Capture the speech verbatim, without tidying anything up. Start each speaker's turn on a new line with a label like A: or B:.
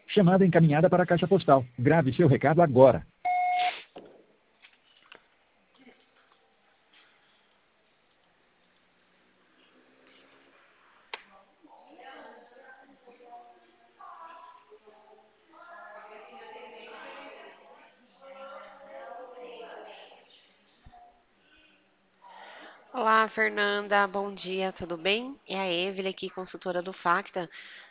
A: Chamada encaminhada para a caixa postal. Grave seu recado agora.
B: Olá, Fernanda, bom dia, tudo bem? É a Evelyn aqui, consultora do Facta.